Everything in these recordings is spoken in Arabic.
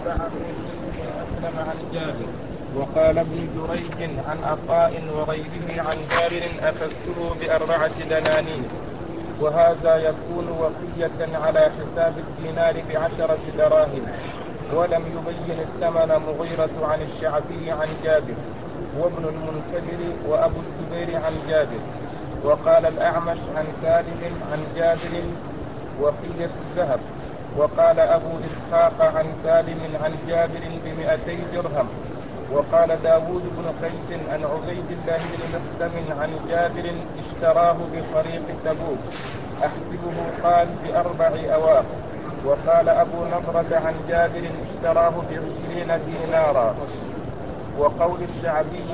أتبعه زيد بن أسلم عن جابر. وقال ابن جريج عن عطاء وغيره عن جابر أخذته ب4 دنانير. وهذا يكون وقية على حساب الدينار ب10 دراهم. ولم يبين الثمن مغيرة عن الشعبي عن جابر وابن المنكدر وأبو الزبير عن جابر. وقال الأعمش عن سالم عن جابر وقية الذهب. وقال أبو إسحاق عن سالم عن جابر ب200 درهم. وقال داود بن قيس عن عبيد الله بن مقسم عن جابر اشتراه بطريق تبوك أحسبه قال ب4 أواق. وقال أبو نضرة عن جابر اشتراه ب20 دينارا. وقول الشعبي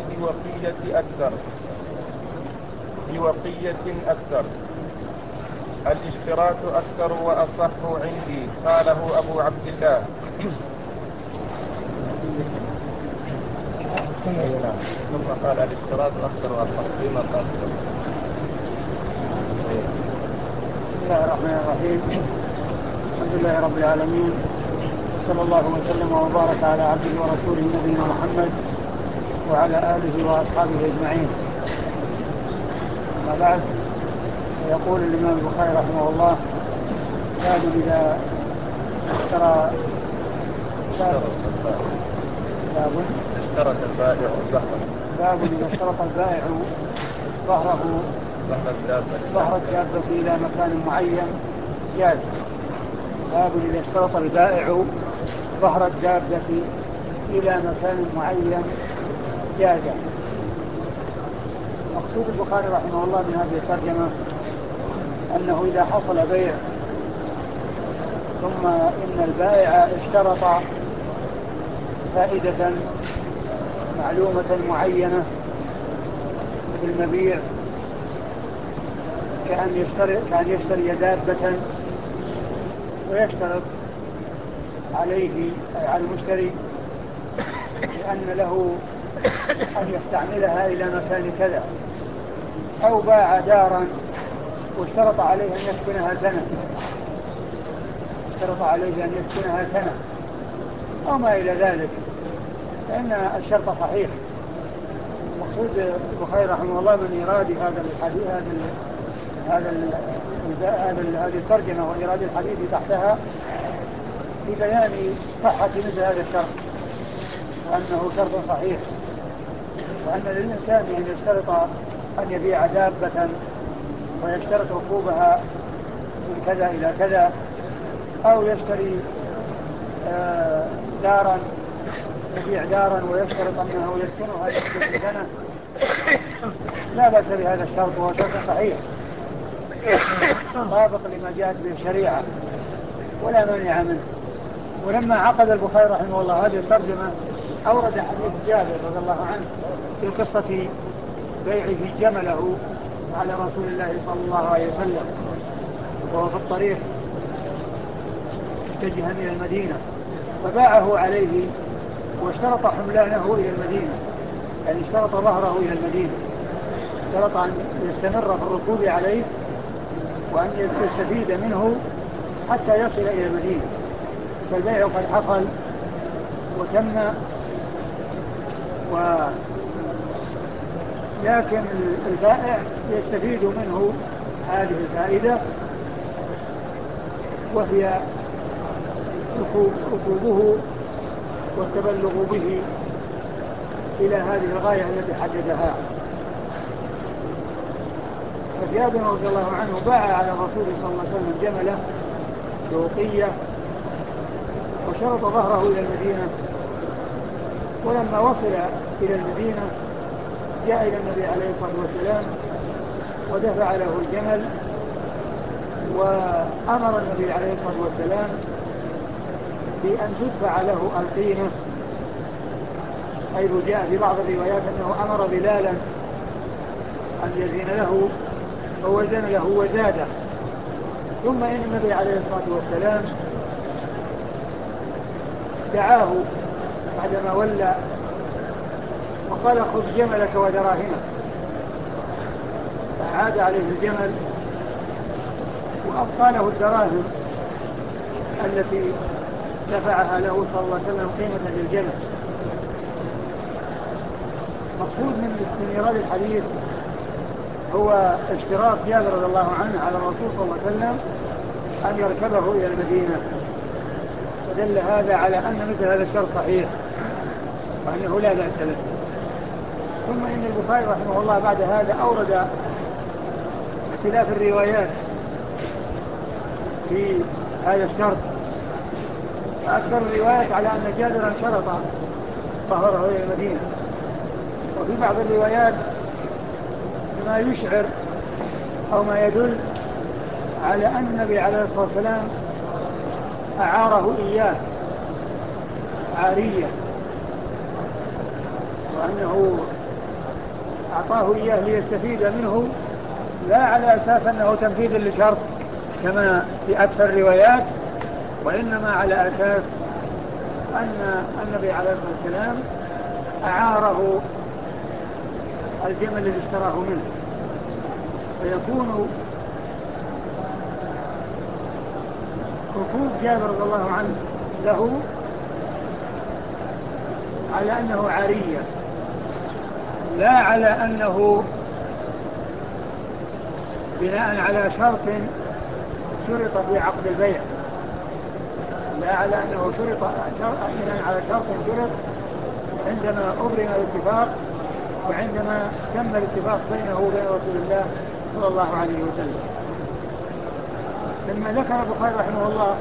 بوقية أكثر. الاشتراط أكثر وأصح عندي، قاله أبو عبد الله. ثم قال الاشتراط أكثر وأصح فيما قال. بسم الله الرحمن الرحيم. الحمد لله رب العالمين، وصلى الله وسلم وبارك على عبده ورسوله نبينا محمد وعلى آله وأصحابه أجمعين. أما بعد، يقول الإمام البخاري رحمه الله: باب إذا اشترط البائع ظهر الدابة إلى مكان معين جاز. باب إذا اشترط البائع ظهر الدابة إلى مكان معين جاز. مقصود البخاري رحمه الله من هذه الترجمة أنه إذا حصل بيع ثم إن البائع اشترط فائدة معلومة معينة في المبيع، كأن يشتري دابة ويشترط عليه أي على المشتري لأن له أن يستعملها إلى مكان كذا، أو باع دارا واشترط عليه أن يسكنها سنة أو ما إلى ذلك، فإن الشرط صحيح. مقصود البخاري رحمه الله من إيراد هذه الترجمة وإيراد الحديث تحتها لبيان صحة مثل هذا الشرط، وأنه شرط صحيح، وأن للإنسان أن يشترط أن يبيع دابة ويشترط ركوبها من كذا إلى كذا، أو يشتري يبيع دارا ويشترط أنه يسكنها لمدة سنة، لا بأس بهذا الشرط، وهو شرط صحيح طابق لما جاءت به الشريعة ولا مانع منه. ولما عقد البخاري رحمه الله هذه الترجمة أورد حديث جابر رضي الله عنه في قصة بيعه جمله على رسول الله صلى الله عليه وسلم وهو في الطريق متجها إلى المدينة، فباعه عليه واشترط حملانه إلى المدينة، يعني اشترط ظهره إلى المدينة، اشترط أن يستمر في الركوب عليه وأن يستفيد منه حتى يصل إلى المدينة. فالبيع قد حصل وتم، لكن البائع يستفيد منه هذه الفائدة، وهي ركوبه والتبلغ به إلى هذه الغاية التي حددها. فجابر رضي الله عنه باع على الرسول صلى الله عليه وسلم جمله بوقية وشرط ظهره إلى المدينة، ولما وصل إلى المدينة جاء إلى النبي عليه الصلاة والسلام ودفع له الجمل، وأمر النبي عليه الصلاة والسلام بأن تدفع له القيمة، حيث جاء في بعض الروايات أنه أمر بلالا أن يزين له فوزن له وزاده. ثم إن النبي عليه الصلاة والسلام دعاه بعدما ولى وقال: خذ جملك ودراهمك. فعاد عليه الجمل وأبقى له الدراهم التي دفعها له صلى الله عليه وسلم قيمة للجنة. مقصود من إيراد الحديث هو اشتراط جابر رضي الله عنه على الرسول صلى الله عليه وسلم أن يركبه إلى المدينة، ودل هذا على أن مثل هذا الشرط صحيح وأنه لا بأس به. ثم إن البخاري رحمه الله بعد هذا أورد اختلاف الروايات في هذا الشرط، فأكثر الروايات على أن جابرا شرط ظهره إلى المدينة، وفي بعض الروايات ما يشعر أو ما يدل على أن النبي عليه الصلاة والسلام أعاره إياه عارية، وأنه أعطاه إياه ليستفيد منه لا على أساس أنه تنفيذ لشرط كما في أكثر الروايات، وإنما على أساس أن النبي عليه الصلاة والسلام أعاره الجمل الذي اشتراه منه، فيكون ركوب جابر رضي الله عنه له على أنه عارية، لا على أنه بناء على شرط شرط في عقد البيع، لا على أنه بناء على شرط شرط عندما أبرم الاتفاق وعندما تم الاتفاق بينه وبين رسول الله صلى الله عليه وسلم. لما ذكر البخاري رحمه الله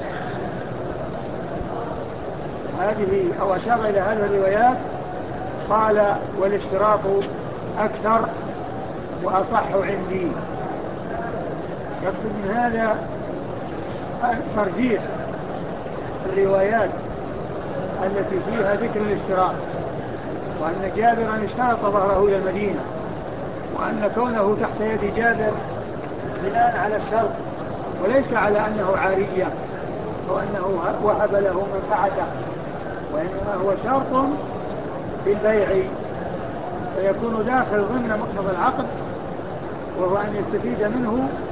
هذه أو أشار إلى هذه الروايات قال والاشتراط أكثر وأصح عندي، يقصد من هذا ترجيح الروايات التي فيها ذكر الاشتراط، وأن جابرا اشترط ظهره إلى المدينة، وأن كونه تحت يد جابر بناء على الشرط وليس على أنه عارية أو أنه وهب له منفعته، وإنما هو شرط في البيع فيكون داخل ضمن مقتضى العقد، وهو أن يستفيد منه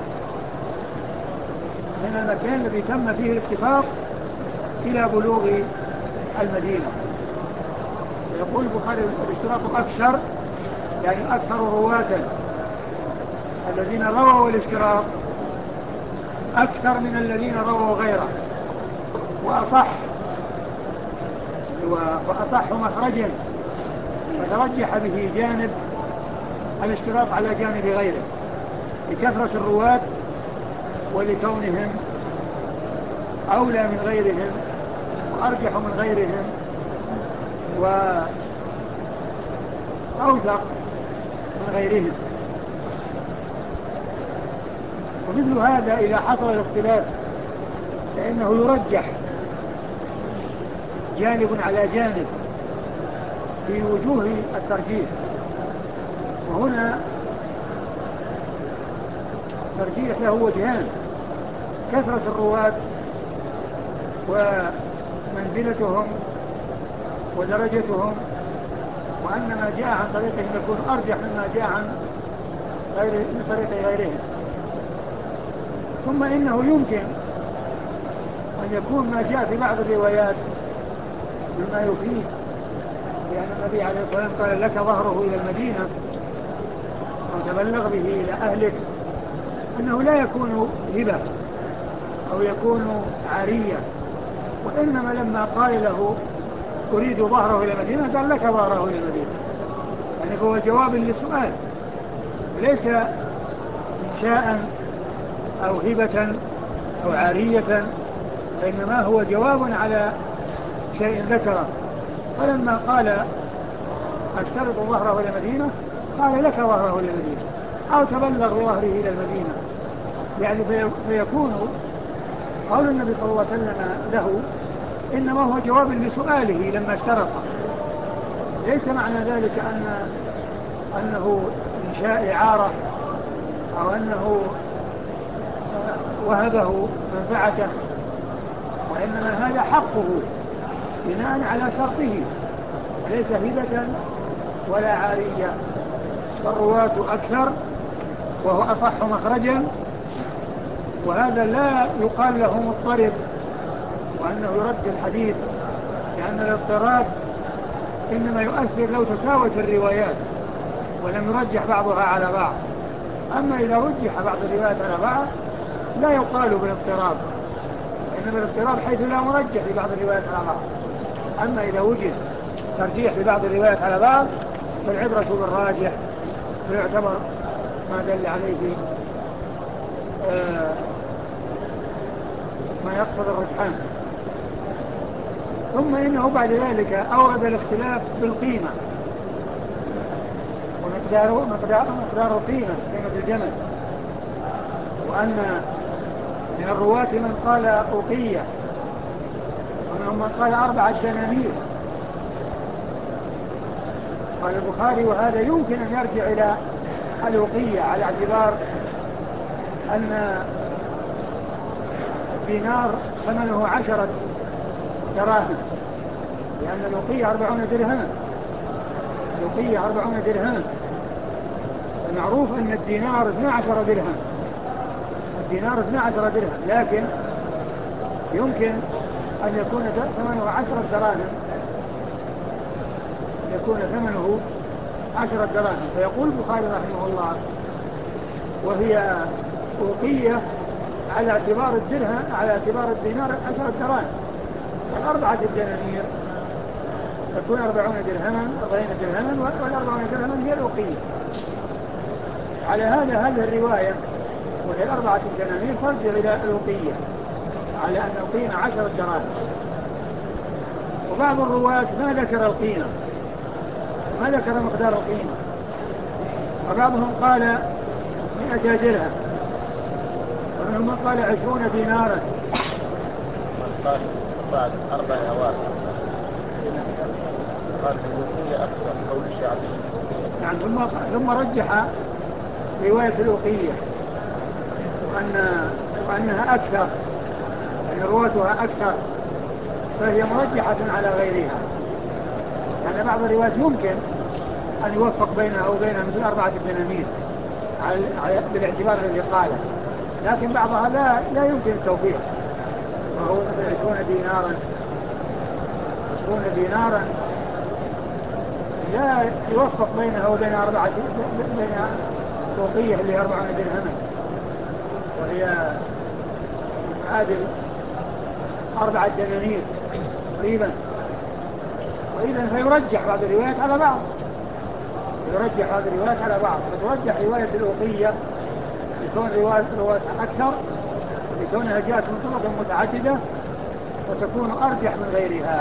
من المكان الذي تم فيه الاتفاق إلى بلوغ المدينة. يقول البخاري الاشتراط أكثر، يعني أكثر رواة الذين رووا الاشتراط أكثر من الذين رووا غيره، وأصح مخرجا، فترجح به جانب الاشتراط على جانب غيره لكثرة الرواة ولكونهم أولى من غيرهم وأرجح من غيرهم وأوثق من غيرهم. ومثل هذا إذا حصل الاختلاف فإنه يرجح جانب على جانب في وجوه الترجيح، وهنا ترجيح له وجهان: كثرة الرواة ومنزلتهم ودرجتهم، وأن ما جاء عن طريقهم يكون أرجح مما جاء عن طريق غيرهم. ثم إنه يمكن أن يكون ما جاء في بعض الروايات مما يفيد لأن النبي عليه الصلاة والسلام قال لك ظهره إلى المدينة أو تبلغ به إلى أهلك، أنه لا يكون هبة أو يكون عارية، وإنما لما قال له أريد ظهره إلى المدينة قال لك ظهره إلى المدينة، يعني هو جواب للسؤال ليس إنشاء أو هبة أو عارية، وإنما هو جواب على شيء ذكره. فلما قال أشترط ظهره إلى المدينة قال لك ظهره إلى المدينة أو تبلغ بظهره إلى المدينة، يعني فيكون قول النبي صلى الله عليه وسلم له إنما هو جواب لسؤاله لما اشترط، ليس معنى ذلك أنه إنشاء إعارة أو أنه وهبه منفعته، وإنما هذا حقه بناء على شرطه وليس هبة ولا عارية. فالرواة أكثر وهو أصح مخرجا، وهذا لا يقال له مضطرب وأنه يرد الحديث، لأن الاضطراب إنما يؤثر لو تساوت الروايات ولم يرجح بعضها على بعض. أما إذا رجح بعض الروايات على بعض لا يقال بالاضطراب، إنما الاضطراب حيث لا مرجح لبعض الروايات على بعض. أما إذا وجد ترجيح لبعض الروايات على بعض فالعبرة بالراجح، ويعتبر ما دل عليه ما يقتضي الرجحان. ثم إنه بعد ذلك أورد الاختلاف بالقيمة ومقدار القيمة، قيمة الجمل، وأن من الرواة من قال أوقية، ومنهم من قال 4 دنانير. قال البخاري وهذا يمكن أن يرجع إلى الأوقية على اعتبار أن الدينار ثمنه 10 دراهم، لأن الأوقية 40 درهما. الأوقية 40 درهما. المعروف أن الدينار 12 درهم. الدينار 12 درهم، لكن يمكن أن يكون ثمنه 10 دراهم، يكون ثمنه 10 دراهم. فيقول البخاري رحمه الله وهي أوقية على اعتبار الدرهم، على اعتبار الدينار 10 دراهم. 4 دنانير تكون 40 درهما، 40 درهما، وال40 درهما هي الأوقية. على هذه الرواية وهي 4 دنانير ترجع إلى الأوقية على أن القيمة 10 دراهم. وبعض الرواة ما ذكر القيمة، ما ذكر مقدار القيمة، وبعضهم قال 100 درهم، ومنهم من قال 20 دينارا، من قال بعد 4 أواخر قال الوقية أكثر قول الشعبي. نعم. ثم رجح رواية الوقية وأنها أكثر، يعني رواتها أكثر، فهي مرجحة على غيرها، لأن بعض الروايات يمكن أن يوفق بينها وبينها مثل 4 دنانير بالاعتبار الذي قاله، لكن بعضها لا يمكن التوفيق، وهو مثل 20 دينارا. 20 دينارا لا يوفق بينها وبين بين الوقية اللي 40 درهما، وهي معادل 4 دنانير تقريبا. وإذا فيرجح بعض الروايات على بعض، يرجح هذه الروايات على بعض، فترجح رواية الأوقية يكون رواتها أكثر لكونها جاءت من طرق متعددة، وتكون أرجح من غيرها،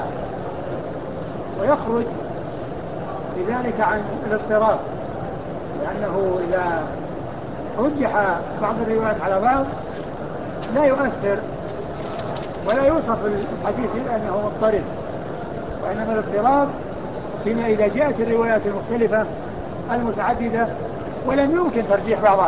ويخرج لذلك عن الاضطراب، لأنه إذا رجح بعض الروايات على بعض لا يؤثر ولا يوصف الحديث بأنه مضطرب، وإنما الاضطراب فيما إذا جاءت الروايات المختلفة المتعددة ولم يمكن ترجيح بعضها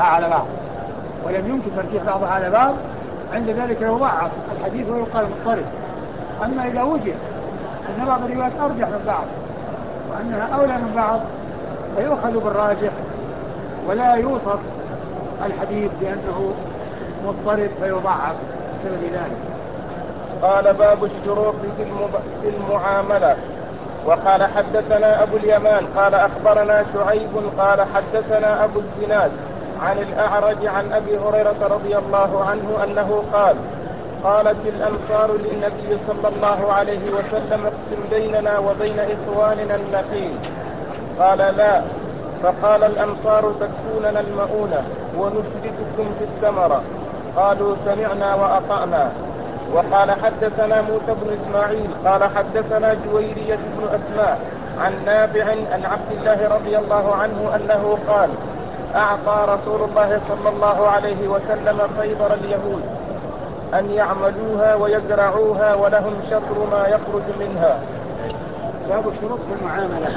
على بعض، عند ذلك يضعف الحديث ويقال مضطرب. أما إذا وجد أن بعض الروايات أرجح من بعض وأنها أولى من بعض فيؤخذ بالراجح، ولا يوصف الحديث بأنه مضطرب فيضعف بسبب ذلك. قال باب الشروط في المعاملة. وقال حدثنا أبو اليمان قال أخبرنا شعيب قال حدثنا أبو الزناد عن الأعرج عن أبي هريرة رضي الله عنه أنه قال قالت الأنصار للنبي صلى الله عليه وسلم اقسم بيننا وبين إخواننا النخيل، قال لا، فقال الأنصار تكفوننا المؤونة ونشرككم في الثمرة، قالوا سمعنا وأطعنا. وقال حدثنا موسى بن إسماعيل قال حدثنا جويرية بن أسماء عن نافع عن عبد الله رضي الله عنه أنه قال أعطى رسول الله صلى الله عليه وسلم خيبر اليهود أن يعملوها ويزرعوها ولهم شطر ما يخرج منها. باب الشروط في المعاملة.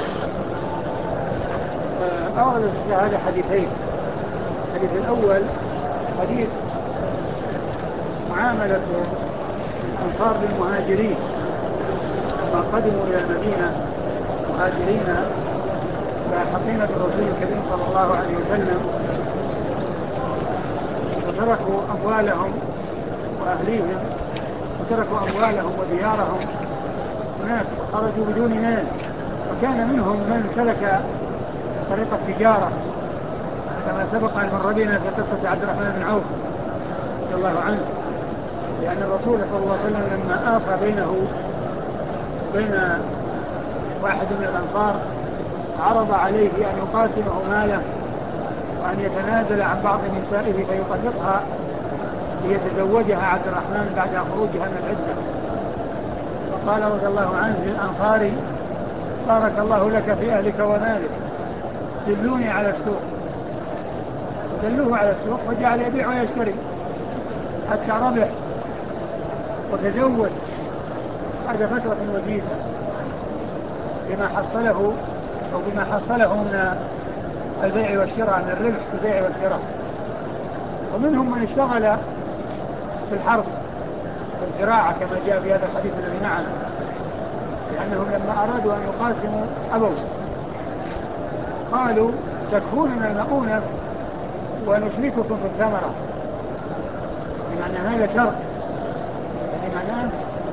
أورد هذا حديثين. الحديث الأول حديث معاملة الأنصار للمهاجرين لما قدموا إلى المدينة مهاجرين لاحقين بالرسول الكريم صلى الله عليه وسلم، وتركوا أموالهم وأهليهم وتركوا أموالهم وديارهم هناك وخرجوا بدون مال. وكان منهم من سلك طريق التجارة كما سبق أن مر بنا في قصة عبد الرحمن بن عوف رضي الله عنه، لأن الرسول صلى الله عليه وسلم لما آخى بينه وبين واحد من الأنصار عرض عليه أن يقاسمه ماله وأن يتنازل عن بعض نسائه فيطلقها ليتزوجها عبد الرحمن بعد خروجها من العدة. وقال رضي الله عنه للأنصاري: بارك الله لك في أهلك ومالك، دلوني على السوق. دلوه على السوق وجعل يبيع ويشتري حتى ربح وتزوج بعد فترة وجيزة بما حصله أو بما حصله من البيع والشراء، من الربح في البيع والشراء. ومنهم من اشتغل في الحرث والزراعة كما جاء في هذا الحديث الذي معنا، لأنهم لما أرادوا أن يقاسموا أبوا، قالوا: تكفوننا المؤونة ونشرككم في الثمرة. بمعنى هذا شرط، يعني معناه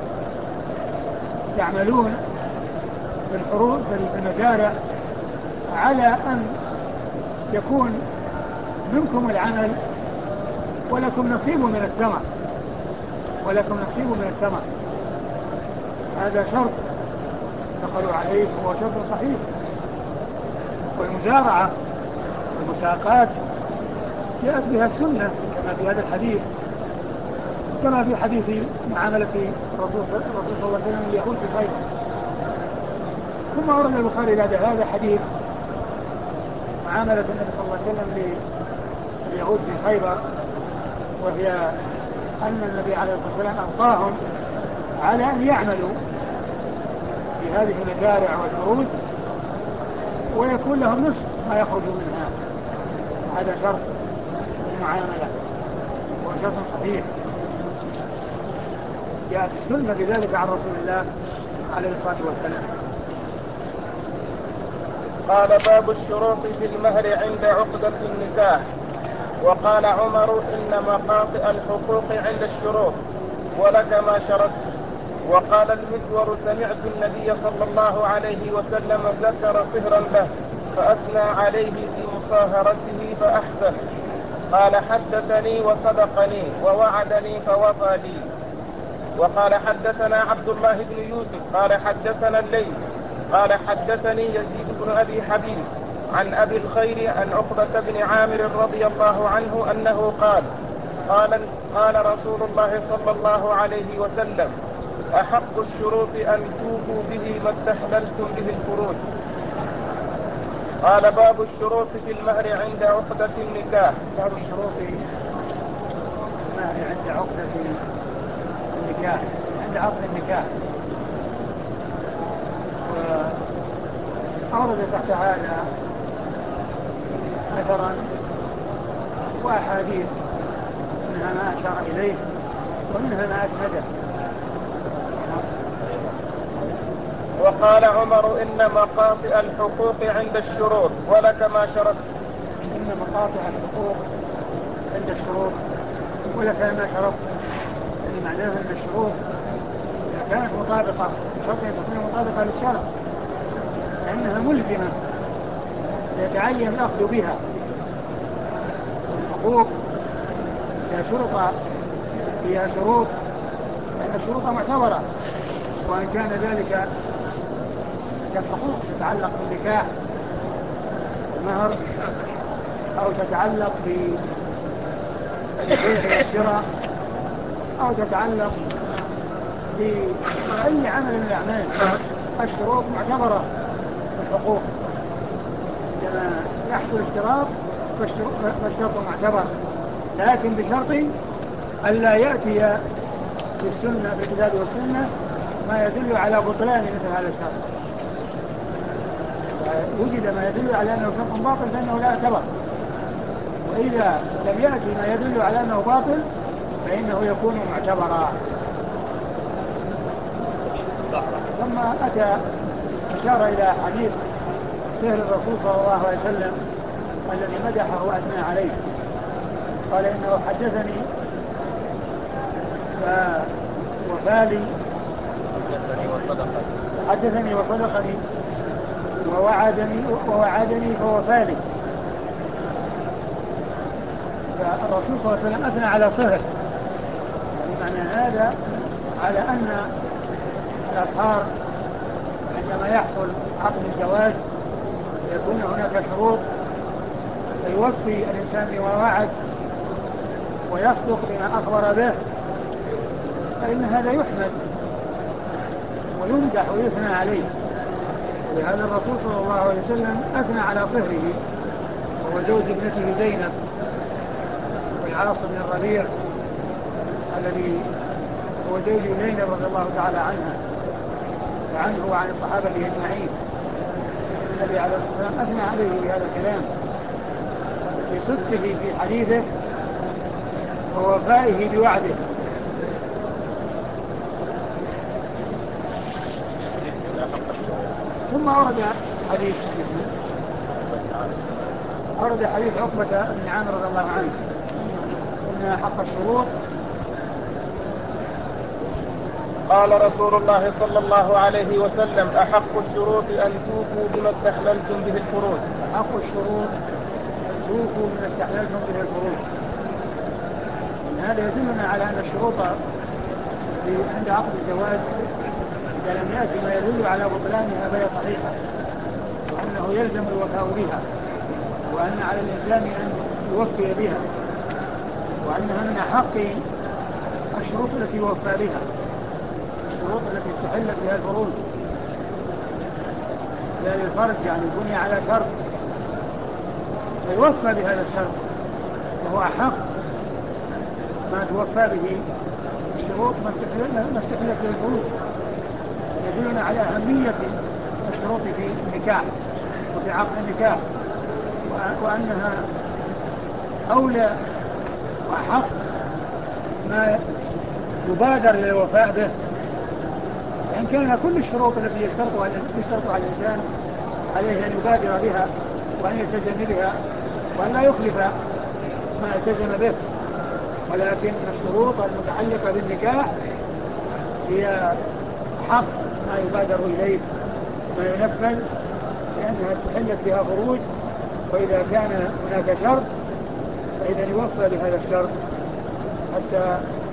تعملون في الحروث في المزارع على أن يكون منكم العمل ولكم نصيب من الثمر، ولكم نصيب من الثمر. هذا شرط دخلوا عليه وهو شرط صحيح. والمزارعة والمساقات جاءت بها السنة كما في هذا الحديث، كما في حديث معاملة الرسول صلى الله عليه وسلم اليهود في خيبر. ثم ورد البخاري بعد هذا حديث معاملة النبي صلى الله عليه وسلم لليهود في خيبر، وهي أن النبي عليه الصلاة والسلام أبقاهم على أن يعملوا في هذه المزارع والحروث ويكون لهم نصف ما يخرج منها. هذا شرط المعاملة وشرط صحيح جاءت السنة بذلك عن رسول الله عليه الصلاة والسلام. قال: باب الشروط في المهر عند عقدة النكاح. وقال عمر: إن مقاطع الحقوق عند الشروط ولك ما شرطت. وقال المسور: سمعت النبي صلى الله عليه وسلم ذكر صهرا له فأثنى عليه في مصاهرته فأحسن. قال: حدثني وصدقني ووعدني فوفى لي. وقال: حدثنا عبد الله بن يوسف قال: حدثنا الليث قال: حدثني يزيد بن أبي حبيب عن أبي الخير عن عقبة بن عامر رضي الله عنه أنه قال رسول الله صلى الله عليه وسلم: أحق الشروط أن توفوا به ما استحللتم به الفروج. قال: باب الشروط في المهر عند عقدة النكاح. باب الشروط في المهر عند عقدة النكاح، عند عقد النكاح. وأورد تحت هذا أثرا وأحاديث، منها ما أشار إليه ومنها ما أسنده. وقال عمر: إن مقاطع الحقوق عند الشروط ولك ما شرطت. إن مقاطع الحقوق عند الشروط ولك ما شرطت، يعني معناها أن الشروط إذا كانت مطابقة بشرط أن تكون مطابقة للشرع فإنها ملزمة يتعين الأخذ بها. الحقوق إذا شرط فيها شروط فإن الشروط معتبرة، وإن كان ذلك كالحقوق تتعلق بالنكاح المهر، أو تتعلق بالبيع والشراء، أو تتعلق بأي عمل من الأعمال. الشروط معتبرة في الحقوق، عندما يحصل اشتراط فالشرط معتبر، لكن بشرط ألا يأتي في السنة في الكتاب والسنة ما يدل على بطلان مثل هذا الشرط. وجد ما يدل على أنه شرط باطل فإنه لا يعتبر، وإذا لم يأتي ما يدل على أنه باطل فإنه يكون معتبرا. ثم أتى أشار إلى حديث سهر الرسول صلى الله عليه وسلم الذي مدحه وأثنى عليه، قال: إنه حدثني ووفالي حدثني وصدقني ووعدني فوفالي. فالرسول صلى الله عليه وسلم أثنى على صهر، يعني معنى هذا على أن الأصهار عندما يحصل عقد الزواج يكون هناك شروط فيوفي الإنسان بما وعد ويصدق بما أخبر به، فإن هذا يحمد ويمدح ويثنى عليه. ولهذا الرسول صلى الله عليه وسلم أثنى على صهره وهو زوج ابنته زينب والعاص بن الربيع الذي هو زوج زينب رضي الله تعالى عنها وعنه وعن الصحابة أجمعين. النبي عليه الصلاة والسلام أثنى عليه بهذا الكلام بصدقه في حديثه ووفائه بوعده. ثم أورد حديث عقبة بن عامر رضي الله عنه إن حق الشروط. قال رسول الله صلى الله عليه وسلم: أحق الشروط أن توفوا بما استحللتم به الفروج. أحق الشروط أن توفوا بما استحللتم به الفروج. هذا يدلنا على أن الشروط عند عقد الزواج إذا لم يأتي ما يدل على بطلانها فهي صحيحة، وأنه يلزم الوفاء بها، وأن على الإنسان أن يوفي بها، وأنها من أحق الشروط التي يوفى بها، الشروط التي استحلت بها الفروج. لا للفرج يعني بني على شرط فيوفى بهذا الشرط، وهو أحق ما توفى به الشروط ما استحلت به الفروج. يدلنا على أهمية الشروط في النكاح وفي عقد النكاح، وأنها أولى وأحق ما يبادر للوفاء به، وإن كان كل الشروط التي يشترطها الإنسان عليه أن يبادر بها وأن يلتزم بها وأن لا يخلف ما التزم به، ولكن الشروط المتعلقة بالنكاح هي حق ما يبادر إليه ما ينفذ، لأنها استحلت بها فروج. وإذا كان هناك شرط فإذا يوفى بهذا الشرط حتى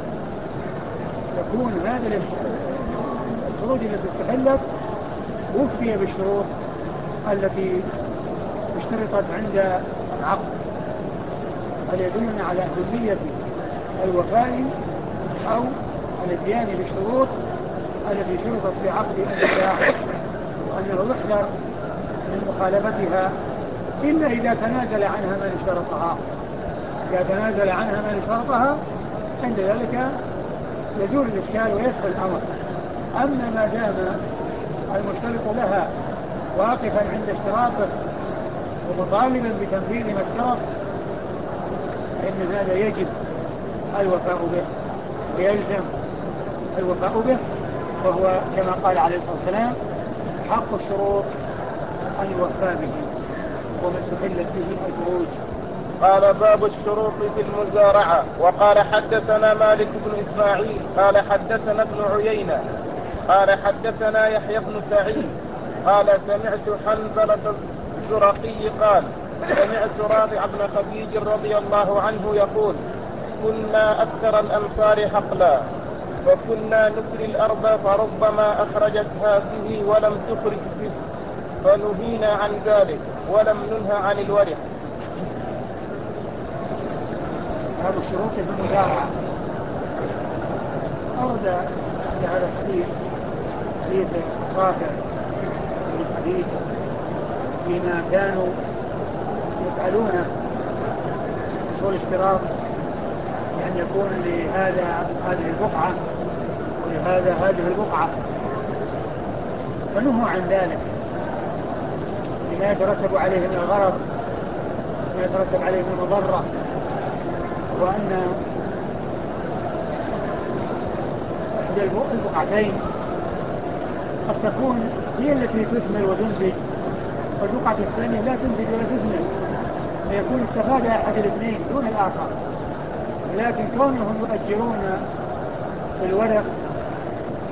يكون هذا الفروج التي استحلت وفي بالشروط التي اشترطت عند العقد. هذا يدلنا على أهمية الوفاء أو الاتيان بالشروط التي شرطت في عقد النكاح، وأنه يحذر من مخالفتها إلا إذا تنازل عنها من اشترطها. إذا تنازل عنها من اشترطها عند ذلك يزول الإشكال ويسهل الأمر. أما ما دام المشترط لها واقفا عند اشتراطه ومطالبا بتنفيذ ما اشترط فإن هذا يجب الوفاء به ويلزم الوفاء به، وهو كما قال عليه الصلاة والسلام: حق الشروط أن يوفى به وما استحلت به الفروج. قال: باب الشروط في المزارعة. وقال: حدثنا مالك بن إسماعيل قال حدثنا ابن عيينة قال حدثنا يحيى بن سعيد قال: سمعت حنظلة الزرقي قال: سمعت رافع بن خديج رضي الله عنه يقول: كنا أكثر الأنصار حقلا، فكنا نكري الأرض فربما أخرجت هذه ولم تخرج به، فنهينا عن ذلك ولم ننهى عن الورع. باب الشروط في المزارعة. أورد عند هذا الحديث حديث رافع بن خديج فيما كانوا يفعلونه حصول اشتراط بأن يكون لهذا هذه البقعة ولهذا هذه البقعة، فنهوا عن ذلك لما يترتب عليه من الغرض وما يترتب عليه من المضرة، وأن إحدى البقعتين قد تكون هي التي تثمر وتنتج، والبقعة الثانية لا تنتج ولا تثمر، فيكون استفاد أحد الاثنين دون الآخر. لكن كونهم يؤجرون بالورق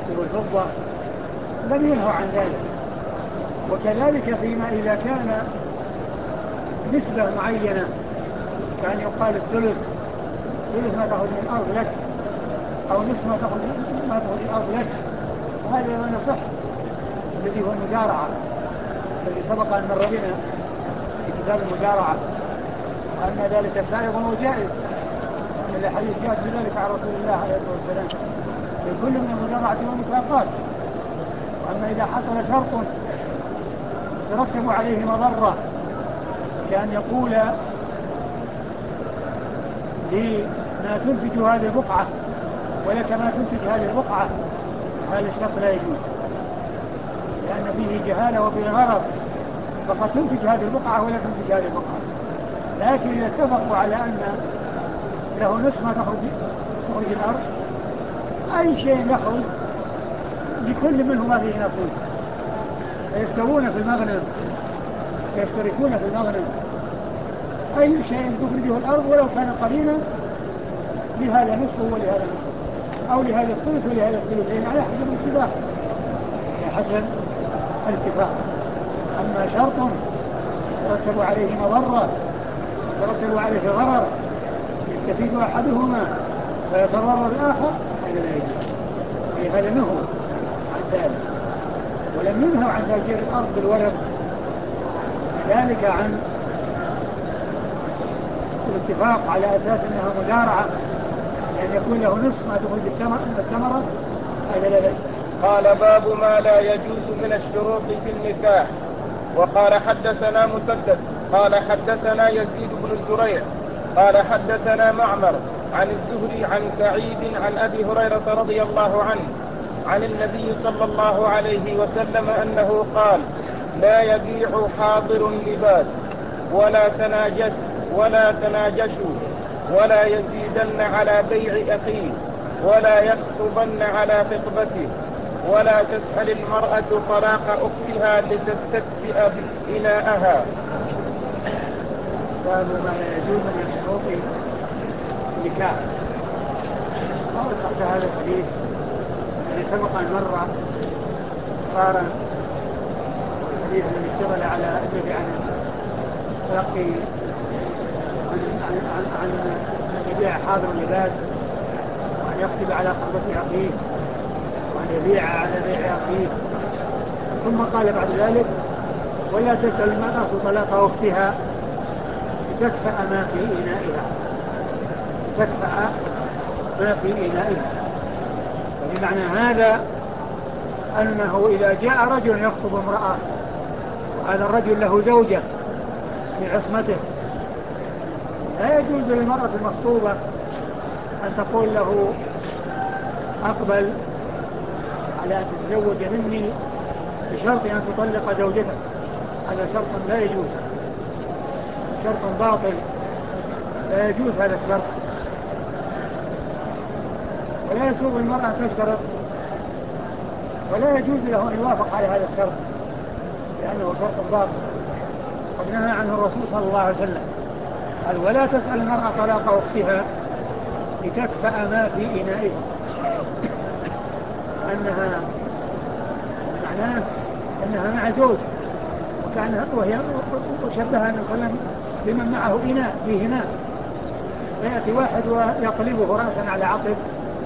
والفضة لم ينهوا عن ذلك. وكذلك فيما إذا كان نسبة معينة، كان يقال الثلث، ثلث ما تأخذ من الأرض لك، أو نصف ما تأخذ من الأرض لك، هذا ما يصح، الذي هو المزارعة الذي سبق أن مر بنا في كتاب المزارعة، وأن ذلك سائغ وجائز، وأن الحديث جاءت بذلك على رسول الله عليه الصلاة والسلام لكل من المزارعة والمساقات. وأما إذا حصل شرط ترتب عليه مضرة، كان يقول لما تنتج هذه البقعة ولك ما تنتج هذه البقعة، هذا الشرط لا يجوز، لأن فيه جهالة وفيه غرض، فقد تنتج هذه البقعة ولا تنتج هذه البقعة. لكن إذا اتفقوا على أن له نصف ما تخرج الأرض، أي شيء يخرج لكل منهما فيه نصيب، فيستوون في المغنم، يشتركون في المغنم، أي شيء تخرجه الأرض ولو كان قليلا لهذا نصف ولهذا نصف، أو لهذا الثلث ولهذا الثلثين، على حسب الاتفاق، على حسب الاتفاق. أما شرط يترتب عليه مضرة يترتب عليه غرر يستفيد أحدهما فيتضرر الآخر، هذا لا يجوز، ولهذا نهوا عن ذلك. ولم ينهوا عن تأجير الأرض بالورق، ذلك عن الاتفاق على أساس أنها مزارعة، لأن يكون له نصف ما تخرج الثمرة، هذا لا بأس. قال باب ما لا يجوز من الشروط في النكاح. وقال حدثنا مسدد قال حدثنا يزيد بن زريع قال حدثنا معمر عن الزهري عن سعيد عن أبي هريرة رضي الله عنه عن النبي صلى الله عليه وسلم أنه قال: لا يبيع حاضر لباد ولا تناجشوا ولا يزيدن على بيع أخيه ولا يخطبن على خطبته ولا تسأل المرأة طلاق أختها لتستكفئ إناءها. باب ما لا يجوز من شروط النكاح. أول تحت هذا الحديث الذي سبق أن مر قارن الحديث الذي اشتغل على الذي عن تلقي عن يبيع حاضر اللباد، وأن يكتب على خطبة أخيه، وأن يبيع على بيع أخيه. ثم قال بعد ذلك: ولا تسأل المرأة طلاق أختها لتكفأ ما في إنائها، تكفأ ما في إنائها. وبمعنى هذا أنه إذا جاء رجل يخطب امرأة وهذا الرجل له زوجة في عصمته، لا يجوز للمرأة المخطوبة أن تقول له: أقبل على أن تتزوج مني بشرط أن تطلق زوجتك. هذا شرط لا يجوز، شرط باطل، لا يجوز هذا الشرط. ولا يسوغ المرأة أن تشترط، ولا يجوز له أن يوافق على هذا الشرط، لأنه شرط باطل قد نهى عنه الرسول صلى الله عليه وسلم. قال: ولا تسأل المرأة طلاق أختها لتكفأ ما في إنائها، أنها معناه أنها مع زوج، وشبهها النبي صلى الله عليه وسلم بمن معه إناء فيه ماء، فيأتي واحد ويقلبه رأسا على عقب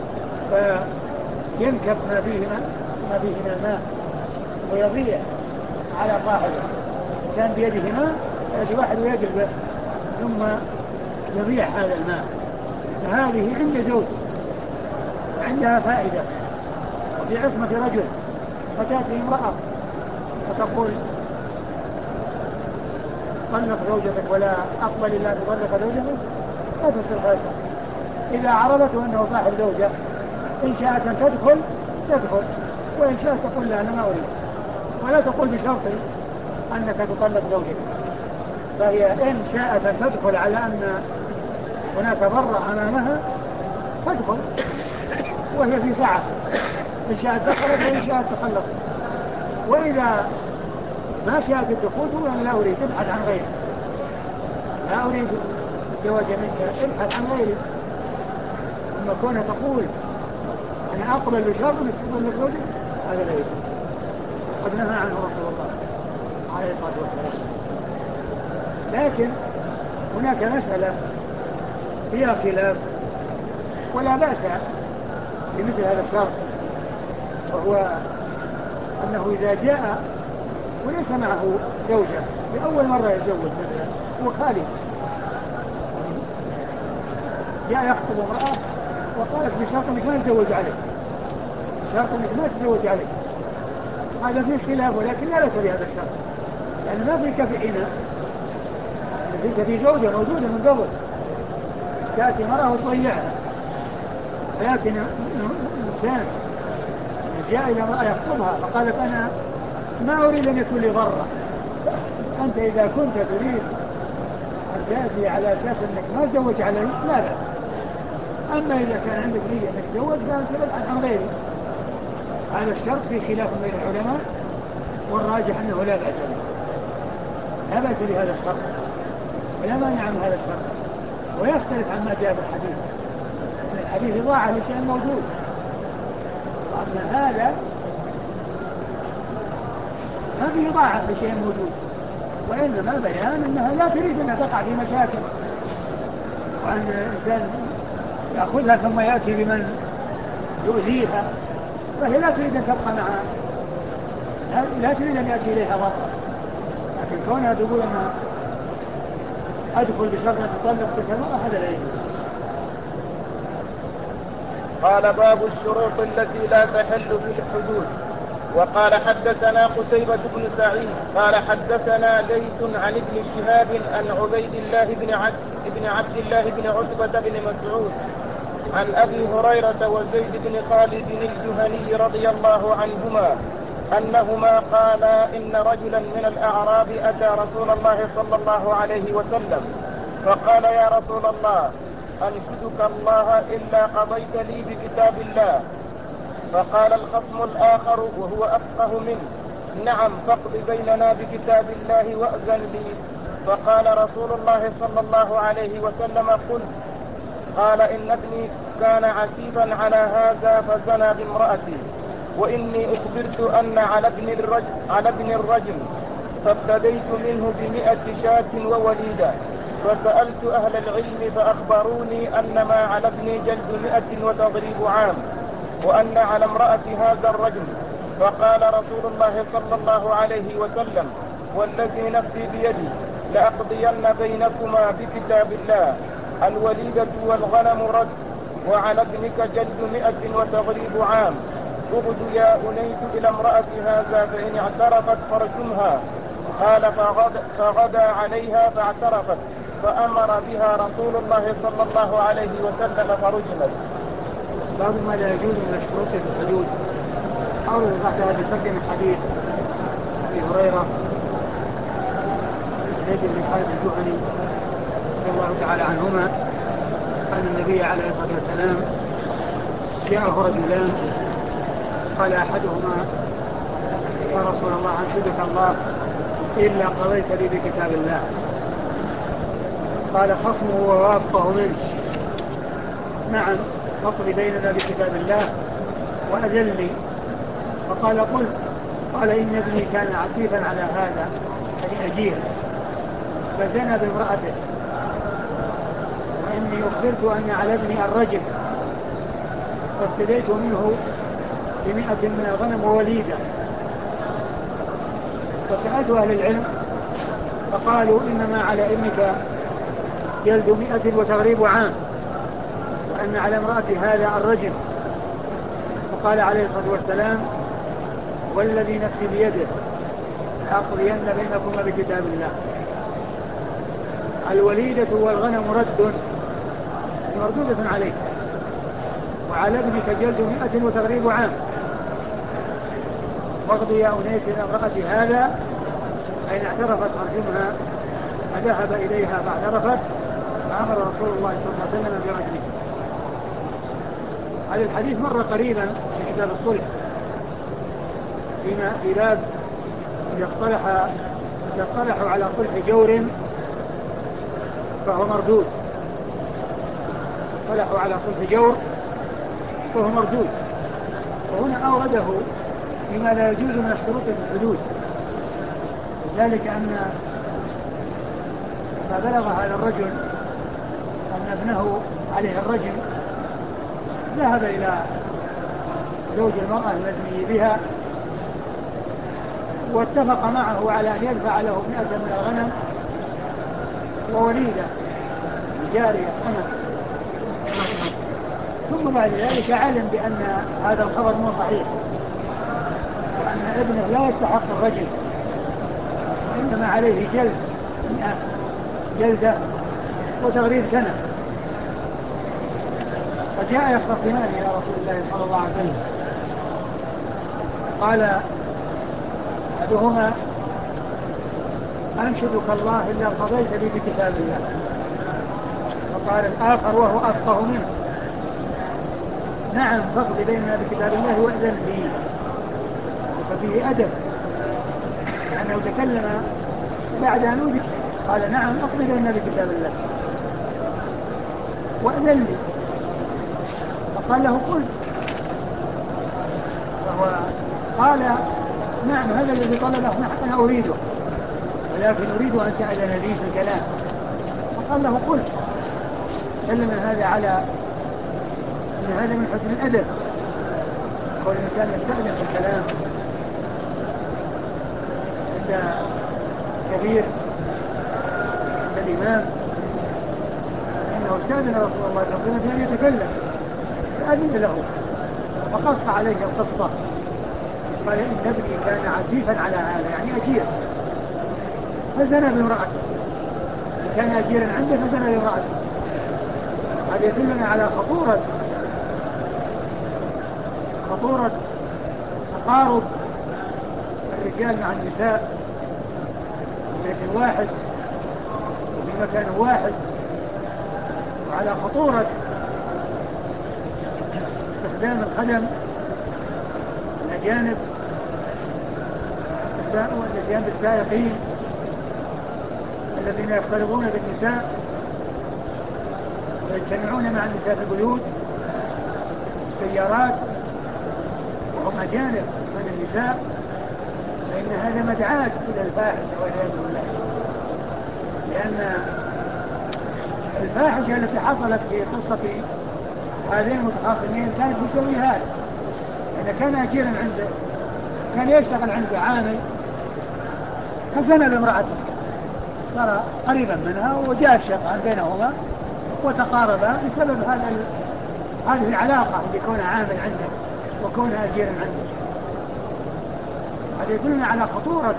فينكب ما فيه من الماء ويضيع على صاحبه. إنسان بيده ماء، يأتي واحد ويقلبه ثم يضيع هذا الماء. فهذه عند زوج وعندها فائدة وفي عصمة رجل، فتأتي امرأة وتقول: طلق زوجتك ولا أقبل إلا أن تطلق زوجتك، لا تصدق هذا. إذا عرفته أنه صاحب زوجة، إن شاءت أن تدخل، وإن شاءت تقول: لا، أنا ما أريد. ولا تقول بشرط أنك تطلق زوجتك، فهي إن شاءت أن تدخل على أن هناك ضرة أمامها تدخل، وهي في ساعة، إن شاءت دخلت وإن شاءت تخلص. وإذا ما شاءت الدخول تقول: أنا لا أريد، ابحث عن غيري، لا أريد الزواج منك، ابحث عن غيري. أما كونها تقول يعني أقبل بشرط أنك تطلق زوجك هذا لا يجوز، قد نهى عنه رسول الله عليه الصلاة والسلام. لكن هناك مسألة فيها خلاف ولا بأس بمثل هذا الشرط، وهو أنه إذا جاء وليس معه زوجة لأول مرة يتزوج مثلا، هو خالي جاء يخطب امرأة وقالت بشرط أنك ما تتزوج عليه، بشرط أنك ما تتزوج عليه، هذا فيه خلاف ولكن لا بأس بهذا الشرط، لأن ما فيك في إناء، لأن فيك في زوجة موجودة من قبل، تأتي مرأة وتضيعها. لكن إنسان جاء إلى امرأة يخطبها فقالت أنا ما أريد أن يكون لي ضرة، أنت إذا كنت تريد أن تأتي على أساس أنك ما تزوج عليه لا بأس، أما إذا كان عندك نية أنك تزوج فأنت عن غيره. هذا الشرط في خلاف بين العلماء، والراجح أنه لا بأس به، لا بأس بهذا الشرط ولا مانع من هذا الشرط، ويختلف عما جاء في الحديث، لأن الحديث إضاعة لشيء موجود، وأما هذا ما في إضاعة لشيء موجود، وإنما بيان أنها لا تريد أن تقع في مشاكل، وأن الإنسان يأخذها ثم يأتي بمن يؤذيها، فهي لا تريد أن تبقى معها، لا تريد أن يأتي إليها ضرر، لكن كونها تقول أنها أدخل بشرط أن تطلق تلك المرأة هذا لا يجوز. قال باب الشروط التي لا تحل في الحدود. وقال حدثنا قتيبة بن سعيد قال حدثنا ليث عن ابن شهاب عن عبيد الله بن عبد الله بن عتبة بن مسعود عن أبي هريرة وزيد بن خالد الجهني رضي الله عنهما أنهما قالا إن رجلا من الأعراب أتى رسول الله صلى الله عليه وسلم فقال يا رسول الله أنشدك الله إلا قضيت لي بكتاب الله. فقال الخصم الآخر وهو أفقه منه نعم فاقض بيننا بكتاب الله وأذن لي. فقال رسول الله صلى الله عليه وسلم قل. قال إن ابني كان عسيفا على هذا فزنى بامرأتي وإني أخبرت أن على ابن الرجم فابتديت منه ب100 شاة ووليدة فسألت أهل العلم فأخبروني أن ما على ابني جلد 100 وتغريب عام وأن على امرأة هذا الرجم. فقال رسول الله صلى الله عليه وسلم والذي نفسي بيدي لأقضين بينكما بكتاب الله الوليدة والغنم رد وعلى ابنك جلد 100 وتغريب عام. اغد يا أنيس إلى امرأة هذا فإن اعترفت فارجمها. قال فغدا عليها فاعترفت فأمر بها رسول الله صلى الله عليه وسلم فرجمت. باب ما لا يجوز من الشروط في الحدود. أورد بعد هذا الترجمة حديث أبي هريرة زيد بن خالد الجهني رضي الله تعالى عنهما أن النبي عليه الصلاة والسلام جاءه رجلان قال أحدهما يا رسول الله أنشدك الله إلا قضيت لي بكتاب الله. قال خصمه ووافقه منه نعم فاقض بيننا بكتاب الله وأذن لي. فقال قل. قال إن ابني كان عسيفا على هذا أي أجير فزنى بامرأته وإني أخبرت أن على ابني الرجم فافتديت منه ب100 من الغنم ووليدة فسألت أهل العلم فقالوا إنما على ابنك جلد 100 وتغريب عام وأن على امرأة هذا الرجم. فقال عليه الصلاة والسلام والذي نفسي بيده لأقضين بينكما بكتاب الله الوليدة والغنم رد مردودة عليك وعلى ابنك جلد 100 وتغريب عام واغد يا أنيس إلى امرأة هذا فإن اعترفت فارجمها. فذهب إليها فاعترفت فأمر رسول الله صلى الله عليه وسلم برجمه. هذا الحديث مر قريبا في كتاب الصلح في باب يصطلح على صلح جور فهو مردود. يصطلح على صلح جور فهو مردود وهنا أورده بما لا يجوز من الشروط في الحدود، ذلك أن ما بلغ هذا الرجل أن ابنه عليه الرجم، ذهب إلى زوج المرأة المزني بها واتفق معه على أن يدفع له 100 من الغنم ووليدة جارية أمة. ثم بعد ذلك علم بأن هذا الخبر مو صحيح، وأن ابنه لا يستحق الرجم، وإنما عليه جلد 100 جلدة وتغريب سنة. فجاء يختصمان إلى رسول الله صلى الله عليه وسلم، قال أحدهما أنشدك الله إلا قضيت لي بكتاب الله، وقال الآخر وهو أفقه منه نعم فاقض بيننا بكتاب الله وأذن لي. ففيه أدب لأنه تكلم بعد أن أذن، قال نعم اقض بيننا بكتاب الله وأذن لي. فقال له قل، فهو قال نعم هذا الذي طلبه أنا أريده، ولكن أريد أن تأذن لي في الكلام. فقال له قل. تكلم هذا على أن هذا من حسن الأدب، كون الإنسان يستأذن في الكلام عند كبير، عند الإمام، إنه استأذن رسول الله صلى الله عليه وسلم أن يتكلم فأذن له، فقص عليه القصة. قال إن ابني كان عسيفا على هذا، يعني أجير، فزنى بامرأته، كان أجيرا عنده فزنى بامرأته. هذا يدلنا على خطورة تقارب الرجال مع النساء في بيت واحد وفي مكان واحد، وعلى خطورة استخدام الخدم الأجانب، استخدام السائقين الذين يختلطون بالنساء ويجتمعون مع النساء في البيوت السيارات وهم أجانب من النساء، فإن هذا مدعاة إلى الفاحشة والعياذ بالله. لأن الفاحشة التي حصلت في قصة هذين المتخاصمين كانت بسبب هذا، لأن كان أجيرا عنده، كان يشتغل عنده عامل، فزنى بامرأته، صار قريبا منها، وجاء الشيطان بينهما وتقاربا بسبب هذه العلاقة اللي كونها عامل عنده وكونها أجيرا عنده. هذا يدلنا على خطورة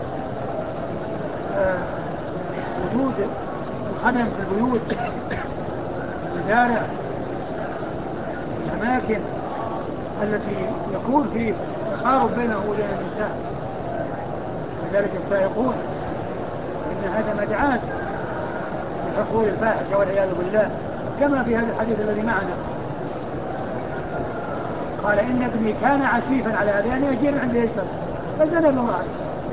وجود الخدم في البيوت، في المزارع، في الأماكن التي يكون فيه تقارب بينه وبين النساء، كذلك السائقون، إن هذا مدعاة لحصول الفاحشة والعياذ بالله، كما في هذا الحديث الذي معنا. قال إن ابني كان عسيفا على هذا، يعني أجير عنده يشتغل، فزنى بامرأته،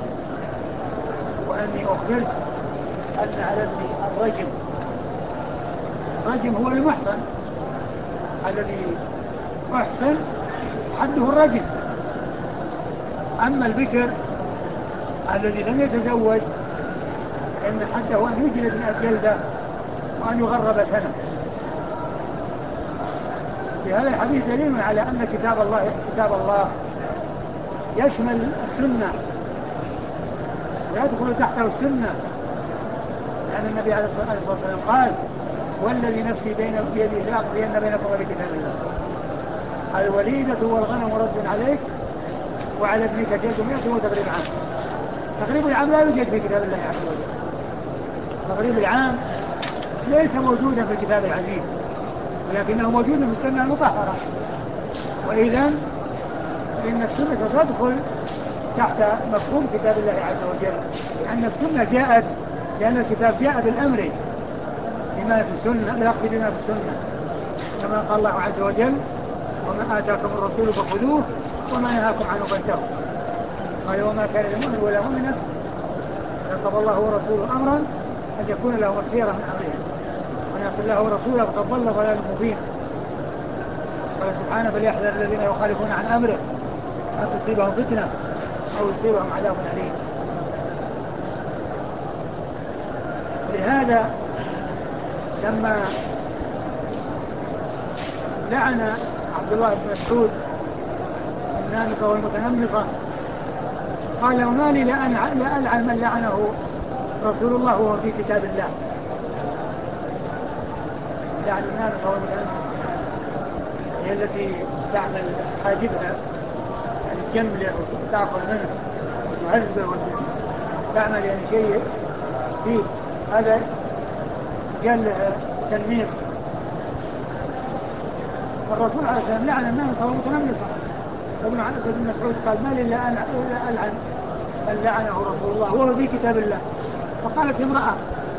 وأني أخبرت أن على ابني الرجم. الرجم هو المحصن الذي أحسن حده الرجم. أما البكر الذي لم يتزوج فإن حده أن يجلد 100 جلدة وأن يغرب سنة. في هذا الحديث دليل على أن كتاب الله يشمل السنة ويدخل تحته السنة، لأن النبي عليه الصلاة والسلام قال والذي نفسي بيده لأقضين بينكم بكتاب الله، الوليدة والغنم رد عليك وعلى ابنك جلد 100 وتغريب عام. تغريب العام لا يوجد في كتاب الله عز وجل، تغريب العام ليس موجودا في الكتاب العزيز، ولكنه موجود في السنة المطهرة. وإذا إن السنة تدخل تحت مفهوم كتاب الله عز وجل، لأن السنة جاءت، لأن الكتاب جاء بالأمر بما في السنة، بالأخذ بما في السنة، كما قال الله عز وجل وما آتاكم الرسول فخذوه وما نهاكم عنه فانتهوا. قال وما كان لمؤمن ولا مؤمنة إذا قضى الله ورسوله أمرا أن يكون لهم الخيرة من أمرهم ومن يعص الله ورسوله فقد ضل ضلالا مبينا. قال سبحانه فليحذر الذين يخالفون عن أمره أن تصيبهم فتنة أو يصيبهم عذاب أليم. لهذا لما لعن عبد الله بن مسعود النامصة والمتنمصة قال وما لي لا ألعن من لعنه رسول الله وهو في كتاب الله. لعن النامصة والمتنمصة هي التي تعمل حاجبها يعني تجمله وتأكل منه وتهذبه تعمل يعني شيء فيه هذا قال له تنميص. الرسول عليه السلام لعن النامصة والمتنمصة. ابن مسعود قال ما لي لا ألعن من لعنه رسول الله وهو في كتاب الله. فقالت امرأة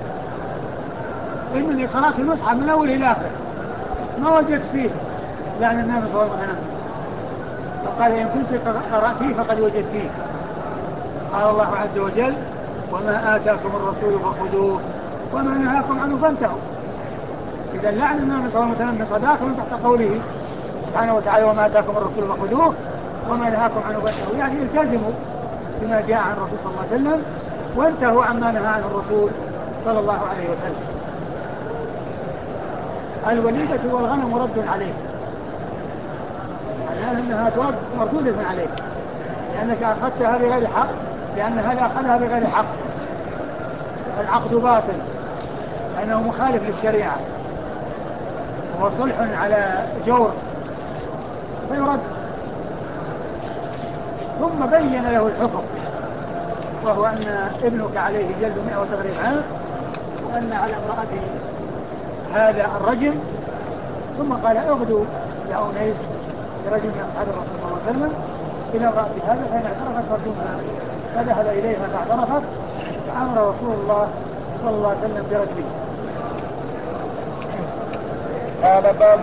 إنني قرأت المصحف من أول إلى آخر ما وجدت فيه لعن النامصة والمتنمصة. فقال إن كنت قرأتيه فقد وجدتيه. قال الله عز وجل وما آتاكم الرسول فخذوه وما نهاكم عنه فانتهوا. إذا لعن النامصة والمتنمصة داخل تحت قوله سبحانه وتعالى وما آتاكم الرسول فخذوه وما نهاكم عنه فانتهوا يعني التزموا بما جاء عن الرسول صلى الله عليه وسلم وانتهوا عما نهى عنه الرسول صلى الله عليه وسلم. الوليدة والغنم رد عليه معناها أنها مردودة عليه لأنك أخذتها بغير حق لأن هذا أخذها بغير حق. العقد باطل لأنه مخالف للشريعة وهو صلح على جور فيرد. ثم بين له الحكم وهو أن ابنك عليه جلد 100 وتغريب عام وأن على امرأته هذا الرجل. ثم قال اغدوا يا أنيس لرجل من أصحاب الرسول صلى الله عليه وسلم إلى امرأة هذا فإن اعترفت فارجمها. فذهب إليها فاعترفت فأمر رسول الله صلى الله عليه وسلم برجمه. قال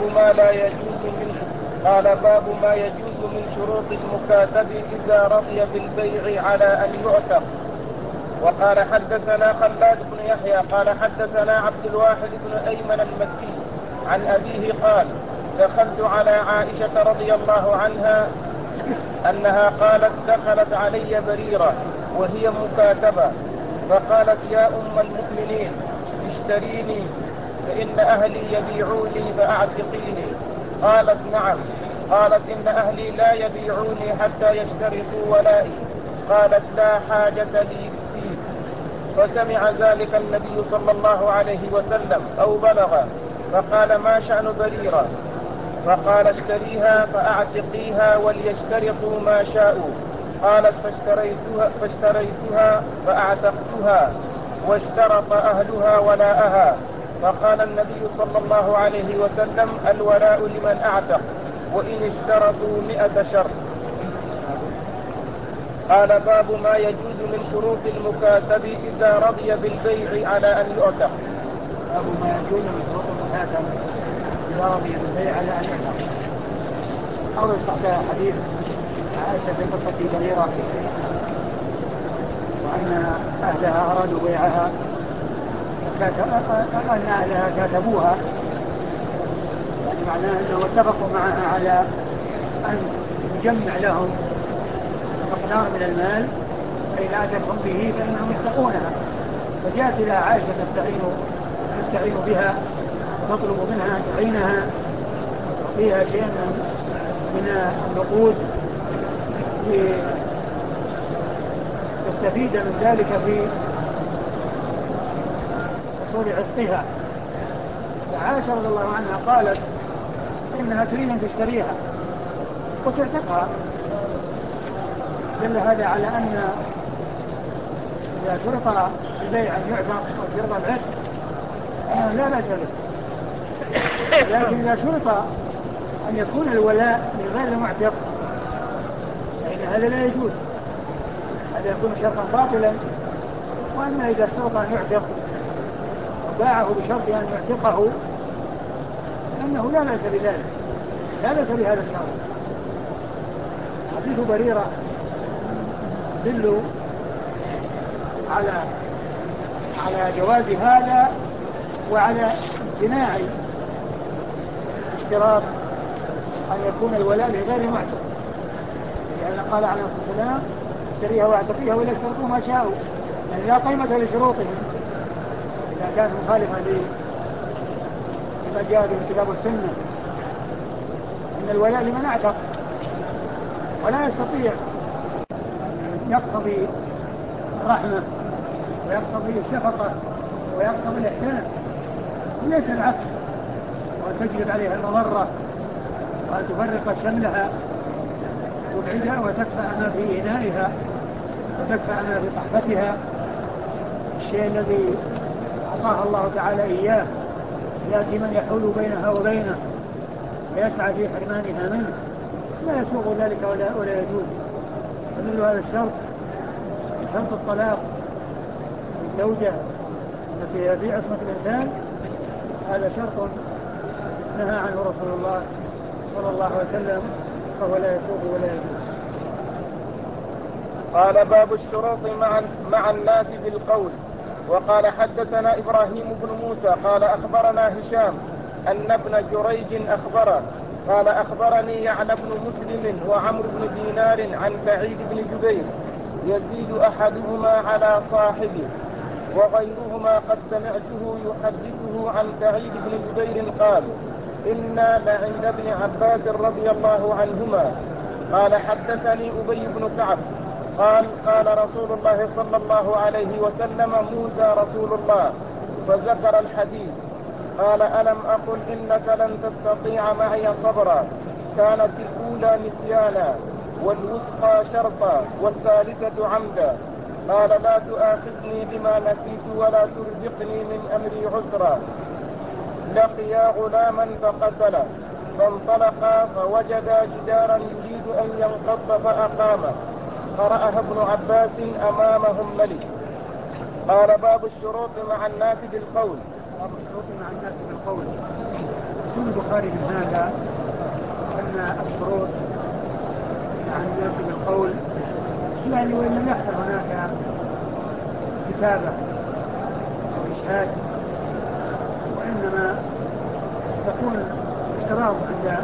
باب ما يجوز من شروط المكاتب إذا رضي بالبيع على أن يعتق. وقال حدثنا خلاد بن يحيى قال حدثنا عبد الواحد بن أيمن المكي عن أبيه قال دخلت على عائشة رضي الله عنها أنها قالت دخلت علي بريرة وهي مكاتبة فقالت يا أم المؤمنين اشتريني فإن أهلي يبيعوني فأعتقيني. قالت نعم. قالت إن أهلي لا يبيعوني حتى يشترطوا ولائي. قالت لا حاجة لي فيه. فسمع ذلك النبي صلى الله عليه وسلم أو بلغ فقال ما شأن بريرة؟ فقال اشتريها فأعتقيها وليشترطوا ما شاءوا. قالت فاشتريتها فأعتقتها واشترط أهلها ولاءها. فقال النبي صلى الله عليه وسلم الولاء لمن أعتق وإن اشترطوا 100 شرط. قال باب ما يجوز من شروط المكاتب إذا رضي بالبيع على أن يعتق. باب ما يجوز من شروط المكاتب إذا رضي بالبيع على أن يعتق. أورد تحت حديث عائشة في قصة بريرة وأن أهلها أرادوا بيعها أن أهلها كاتبوها يعني معناه أنه اتفقوا معها على أن يجمع لهم مقدار من المال فإن أتتهم به فإنهم يتقونها. فجاءت إلى عائشة تستعين بها وتطلب منها أن تعينها وتعطيها شيئا من النقود تستفيد من ذلك في حصول عتقها. فعائشة رضي الله عنها قالت إنها تريد أن تشتريها وتعتقها. دل هذا على أن إذا شرط البيع أن يعتق أو شرط العتق أنه لا بأس به. لكن إذا شرط أن يكون الولاء لغير المعتق فإن هذا لا يجوز. هذا يكون شرطا باطلا. وأما إذا اشترط أن يعتق وباعه بشرط أن يعتقه فإنه لا بأس بذلك لا بأس بهذا الشرط. حديث بريرة يدل على جواز هذا وعلى امتناع اشتراط أن يكون الولاء لغير المعتق، لأن قال عليه الصلاة والسلام اشتريها واعتقيها ولا اشترطوا ما شاءوا، يعني لا قيمة لشروطهم إذا كانت مخالفة لما جاء به الكتاب والسنة. إن الولاء لمن اعتق، ولا يستطيع يقتضي الرحمة ويقتضي الشفقة ويقتضي الإحسان، وليس العكس، وأن تجلب عليها المضرة وأن تفرق شملها وتبعدها وتكفأ ما في إنائها وتكفأ ما في صحفتها. الشيء الذي أعطاها الله تعالى إياه يأتي من يحول بينها وبينه ويسعى في حرمانها منه، لا يسوغ ذلك ولا يجوز. فمثل هذا الشرط، شرط الطلاق الزوجة التي هي في عصمة الإنسان، هذا شرط نهى عنه رسول الله صلى الله عليه وسلم، فهو لا يسوغ ولا يجوز. قال باب الشروط مع الناس بالقول. وقال حدثنا إبراهيم بن موسى قال أخبرنا هشام أن ابن جريج أخبره قال أخبرني يعلى بن مسلم وعمرو بن دينار عن سعيد بن جبير يزيد أحدهما على صاحبه، وغيرهما قد سمعته يحدثه عن سعيد بن جبير قال إنا لعند ابن عباس رضي الله عنهما قال حدثني أبي بن كعب قال قال رسول الله صلى الله عليه وسلم موسى رسول الله، فذكر الحديث. قال ألم أقل إنك لن تستطيع معي صبرا، كانت الأولى نسيانا والوسطى شرطا والثالثة عمدا. قال لا تؤاخذني بما نسيت ولا ترزقني من أمري عسرا. لقيا غلاما فقتله، فانطلقا فوجدا جدارا يريد أن ينقض فأقامه، قرأها ابن عباس أمامهم ملك. قال باب الشروط مع الناس بالقول. باب الشروط مع الناس بالقول. يقول البخاري من هذا أن الشروط مع الناس بالقول يعني وإن لم يحصل هناك كتابة أو إشهاد، وإنما تكون اشتراط عند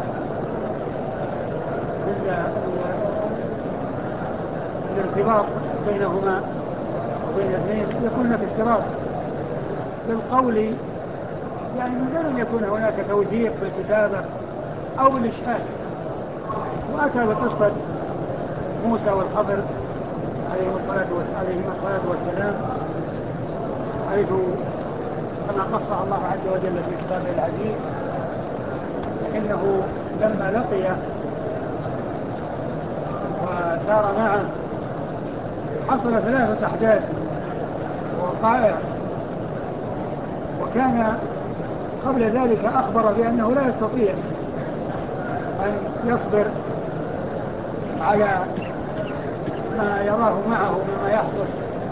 الارتباط بينهما وبين اثنين، يكون هناك اشتراط بالقول، يعني من غير أن يكون هناك توثيق بالكتابة أو بالإشهاد. وأتى بقصة موسى والخضر عليهما الصلاة والسلام، حيث كما قصها الله عز وجل في كتابه العزيز، إنه لما لقيه وسار معه حصل 3 أحداث ووقائع، وكان قبل ذلك أخبر بأنه لا يستطيع أن يصبر على ما يراه معه مما يحصل،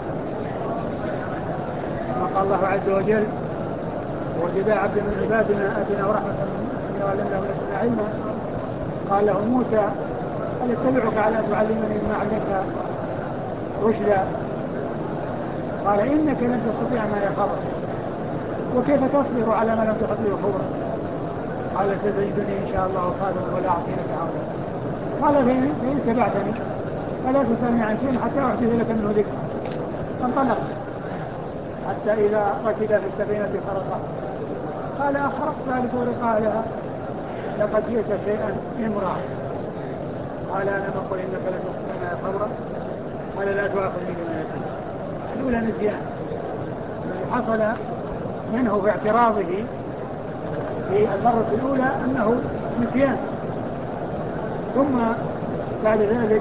كما قال الله عز وجل وجدا عبد من عبادنا آتنا رحمة من وعلمنا من لدنا علما. قال له موسى هل اتبعك على أن تعلمني مما علمت رشدا؟ قال إنك لن تستطيع معي صبرا، وكيف تصبر على ما لم تحط به خبرا؟ قال ستجدني إن شاء الله صابرا ولا أعصي لك أمرا. قال فإن اتبعتني فلا تسألني عن شيء حتى أحدث لك منه ذكر. فانطلق حتى إذا ركب في السفينة خرقها، قال أخرقتها لتغرق أهلها لقد جئت شيئا إمرا. قال أنا أقول إنك لن تستطيع معي صبرا. قال لا تؤاخذني بما نسيت. الأولى نسيان الذي حصل منه في اعتراضه في المرة الأولى أنه نسيان، ثم بعد ذلك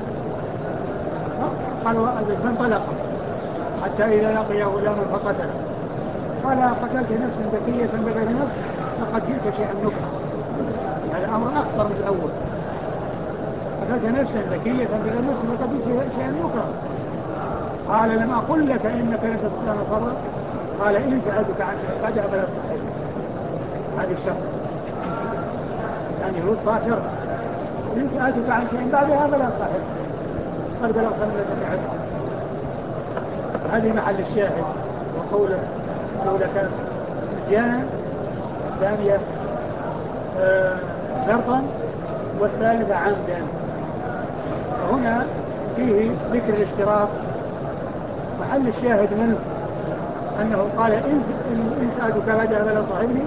قالوا فانطلق حتى إذا لقي غلاما فقتله. قال قتلت نفسا زكية بغير نفس لقد جئت شيئا نكرا. هذا أمر أخطر من الأول. قتلت نفسا زكية بغير نفس لقد جئت شيئا نكرا. قال لم أقل لك إنك لن تستطيع صبرا. قال إن سألتك عن شيء بعدها فلا تصحيح. هذه الشرط يعني الوسطى شرط. إن سألتك عن شيء بعدها فلا تصحيح قد بلغت من لدني عذرا. هذه محل الشاهد. وقوله الأولى كانت نسيانا، الثانية شرطا، والثالثة عمدا. وهنا فيه ذكر الاشتراط. محل الشاهد منه أنه قال إن سألتك بعدها فلا صاحبني،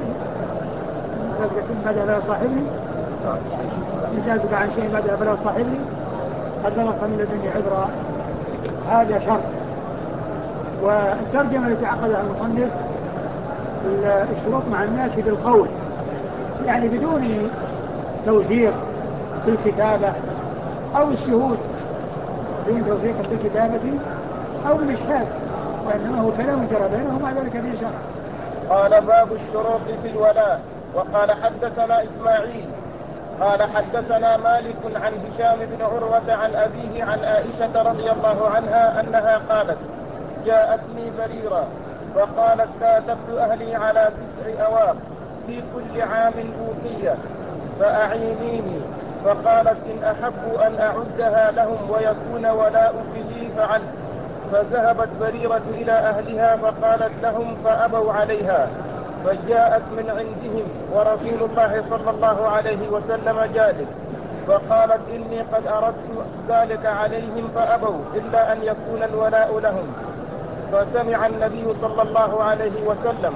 إن سألتك عن شيء بعدها فلا صاحبني قد بلغت من لدني عذرا. هذا شرط. والترجمة التي عقدها المصنف الشروط مع الناس بالقول، يعني بدون توثيق في الكتابة أو الشهود، بدون توثيق في الكتابة أو بالإشهاد، وإنما هو كلام جرى بينهم مع ذلك به شرع. قال باب الشروط في الولاء. وقال حدثنا إسماعيل قال حدثنا مالك عن هشام بن عروة عن أبيه عن عائشة رضي الله عنها أنها قالت جاءتني بريرة فقالت كاتبت أهلي على 9 أواق في كل عام أوقية فأعينيني. فقالت إن أحب أن أعدها لهم ويكون ولاؤك لي فعلت. فذهبت بريرة إلى أهلها فقالت لهم فأبوا عليها. فجاءت من عندهم ورسول الله صلى الله عليه وسلم جالس فقالت إني قد أردت ذلك عليهم فأبوا إلا أن يكون الولاء لهم. فسمع النبي صلى الله عليه وسلم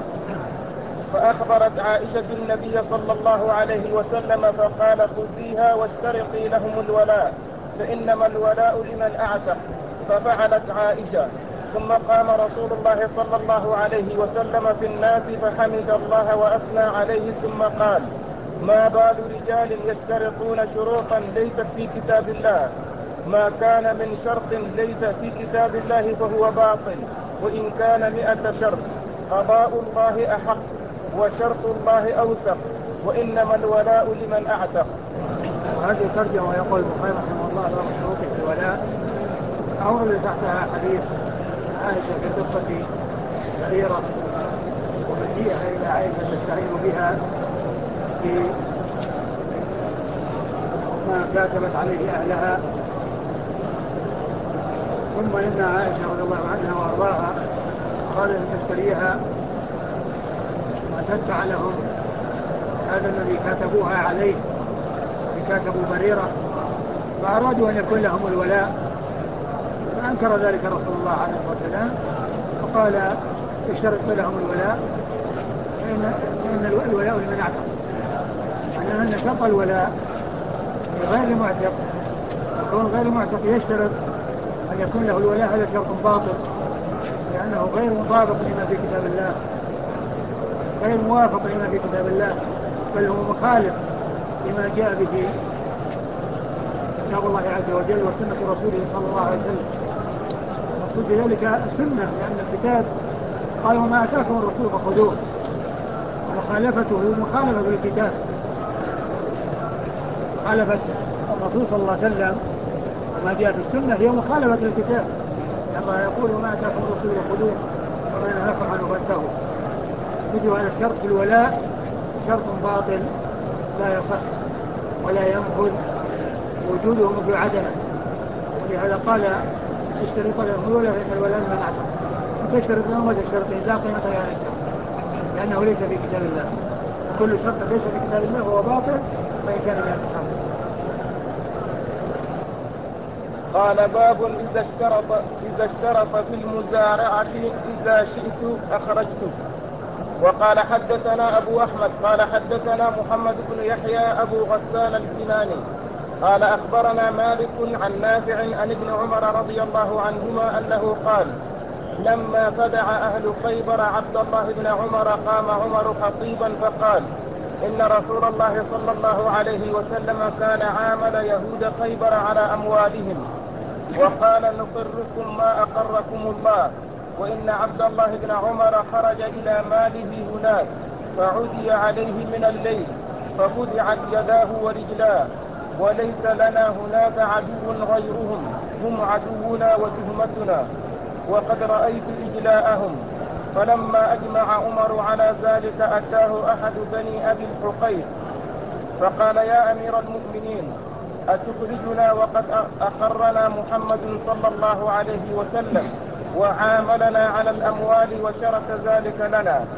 فأخبرت عائشة النبي صلى الله عليه وسلم فقال خذيها واشترطي لهم الولاء فإنما الولاء لمن أعتق. ففعلت عائشة. ثم قام رسول الله صلى الله عليه وسلم في الناس فحمد الله وأثنى عليه ثم قال ما بال رجال يشترطون شروطا ليست في كتاب الله ما كان من شرط ليس في كتاب الله فهو باطل وإن كان 100 شرط. قضاء الله أحق وشرط الله أوثق وإنما الولاء لمن أعتق. وهذه ترجمة ويقول البخاري رحمه الله باب الشروط في الولاء. أورد تحتها حديث عائشة في قصة بريرة ومجيئها إلى عائشة تستعين بها في ما كاتبت عليه أهلها. ثم إن عائشة رضي الله عنها وأرضاها أرادت أن تشتريها وتدفع لهم هذا الذي كاتبوها عليه، كاتبوا بريرة، فأرادوا أن يكون لهم الولاء. فأنكر ذلك رسول الله عليه الصلاة والسلام وقال اشترط لهم الولاء فإن الولاء لمن اعتق. معناه أن شرط الولاء غير المعتق، وكون غير المعتق يشترط أن يكون له الولاء هذا شرط باطل، لأنه غير مطابق لما في كتاب الله، غير موافق لما في كتاب الله، بل هو مخالف لما جاء به كتاب الله عز وجل وسنة رسوله صلى الله عليه وسلم. المقصود بذلك السنة، لأن الكتاب قال وما أتاكم الرسول فخذوه، مخالفته مخالفة للكتاب، مخالفة الرسول صلى الله عليه وسلم وما جاء في السنة هي مخالفة للكتاب، لأن الله يقول وما أتاكم الرسول فخذوه وما نهاكم عنه فانتهوا. مثل هذا الشرط في الولاء شرط باطل لا يصح ولا ينفذ، وجوده مثل عدمه. ولهذا قال اشترط لهم الولاء فإن الولاء لمن اعتق. وتشترط لهم وتشترطين لا قيمة لهذا الشرط لأنه ليس في كتاب الله، وكل شرط ليس في كتاب الله فهو باطل وإن كان 100 شرط. قال باب إذا اشترط في المزارعة إذا شئت أخرجته. وقال حدثنا أبو أحمد قال حدثنا محمد بن يحيى أبو غسان الكناني قال أخبرنا مالك عن نافع عن ابن عمر رضي الله عنهما أنه قال لما فدع أهل خيبر عبد الله بن عمر قام عمر خطيبا فقال إن رسول الله صلى الله عليه وسلم كان عامل يهود خيبر على أموالهم وقال نقركم ما أقركم الله، وإن عبد الله بن عمر خرج إلى ماله هناك فعدي عليه من الليل ففدعت يداه ورجلاه وليس لنا هناك عدو غيرهم هم عدونا وتهمتنا وقد رأيت إجلاءهم. فلما أجمع عمر على ذلك أتاه أحد بني أبي الحقيق فقال يا أمير المؤمنين أتخرجنا وقد أقرنا محمد صلى الله عليه وسلم وعاملنا على الأموال وشرط ذلك لنا؟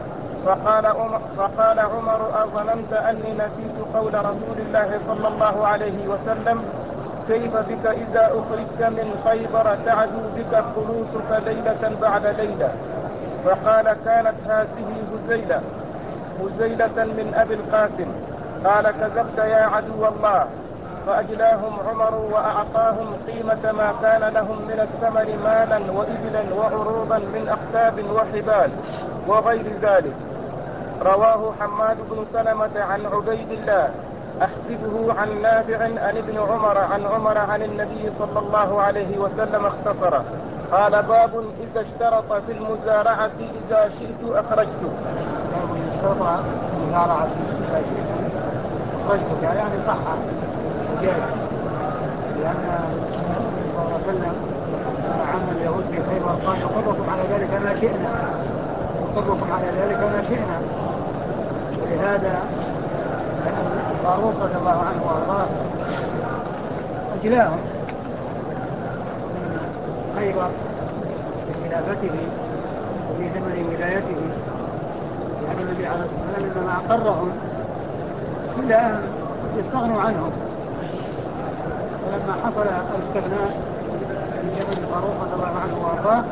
فقال عمر أظننت أني نسيت قول رسول الله صلى الله عليه وسلم كيف بك إذا أخرجت من خيبر تعدو بك خلوصك ليلة بعد ليلة. فقال كانت هذه هزيلة من أبي القاسم. قال كذبت يا عدو الله. فأجلاهم عمر وأعطاهم قيمة ما كان لهم من الثمر مالا وإبلا وعروضا من أقتاب وحبال وغير ذلك. رواه حماد بن سلمة عن عبيد الله أحسبه عن نافع عن ابن عمر عن النبي صلى الله عليه وسلم اختصره. قال باب إذا اشترط في المزارعة إذا شئت أخرجته. اشترط المزارعة إذا شئت أخرجتك يعني صح وجاز، لأن النبي صلى الله عليه وسلم عم اليهود في خيبر قال نقركم على ذلك ما شئنا. ولهذا الفاروق رضي الله عنه وارضاه أجلاهم من خيبر في خلافته وفي زمن ولايته، يعني النبي عليه الصلاة والسلام إنما أقرهم إلا أن يستغنوا عنهم. ولما حصل الاستغناء في زمن الفاروق رضي الله عنه وارضاه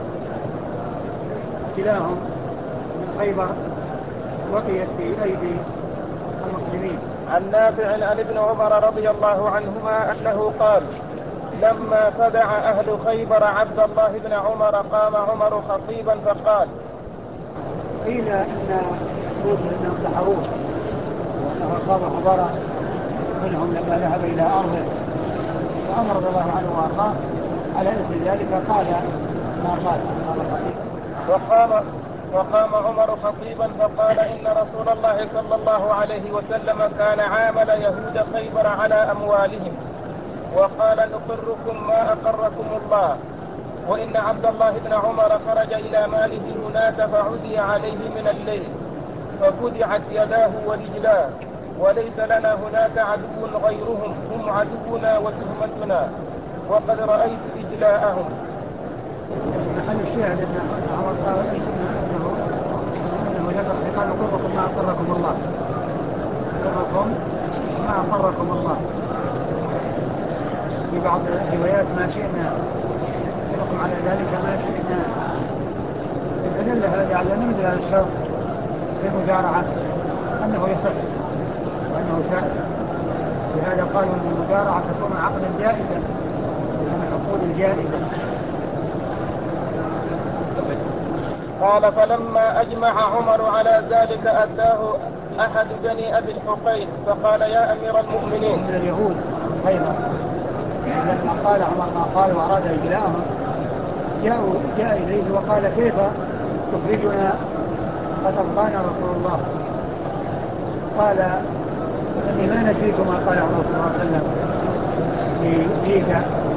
أجلاهم من خيبر وقيت في أيدي المسلمين. عن نافع عن ابن عمر رضي الله عنهما أنه قال لما فدع أهل خيبر عبد الله بن عمر قام عمر خطيبا فقال قيل إن المفروض أنهم سحروه وأنه أصابه ضرر منهم لما ذهب إلى أرضه، فأمر رضي الله عنه وأرضاه على إثر ذلك قال ما قال خطيبا. وقام عمر خطيبا فقال إن رسول الله صلى الله عليه وسلم كان عامل يهود خيبر على أموالهم وقال نقركم ما أقركم الله، وإن عبد الله بن عمر خرج إلى ماله هناك فعدي عليه من الليل ففدعت يداه ورجلاه وليس لنا هناك عدو غيرهم هم عدونا وتهمتنا وقد رأيت إجلاءهم. محل الشاهد أن عمر قال أنه ذكر قال نقركم ما أقركم الله. في بعض الروايات ما شئنا نقركم على ذلك ما شئنا. فدل هذا على أن مثل هذا الشرط في المزارعة أنه يصح وأنه سائل. لهذا قالوا أن المزارعة تكون عقدا جائزا من العقود الجائزة. قال فلما أجمع عمر على ذلك أتاه أحد بني أبي الحقيق فقال يا أمير المؤمنين من اليهود خيبر لما قال عمر ما قال وأراد إجلاءهم جاء إليه وقال كيف تخرجنا فتبقانا رسول الله؟ قال إني ما نسيت ما قال رسول الله صلى الله عليه وسلم فيك.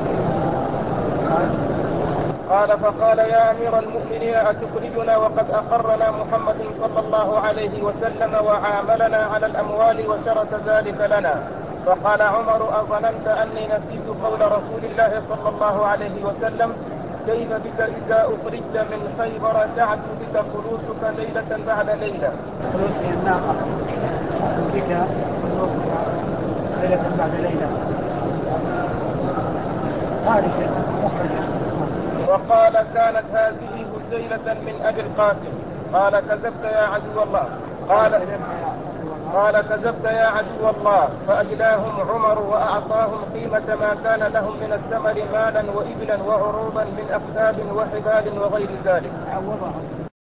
قال فقال يا أمير المؤمنين أتخرجنا وقد أقرنا محمد صلى الله عليه وسلم وعاملنا على الأموال وشرط ذلك لنا. فقال عمر أظننت أني نسيت قول رسول الله صلى الله عليه وسلم كيف بك إذا أخرجت من خيبر تعدو بك فلوسك ليلة بعد ليلة. فلوس الناقة بك فلوسك ليلة بعد ليلة خارجا مخرجا. وقال كانت هذه هزيلة من أبي القاسم. قال كذبت يا عدو الله. قال كذبت يا عدو الله. فأجلاهم عمر وأعطاهم قيمة ما كان لهم من الثمر مالا وإبلا وعروضا من أقتاب وحبال وغير ذلك.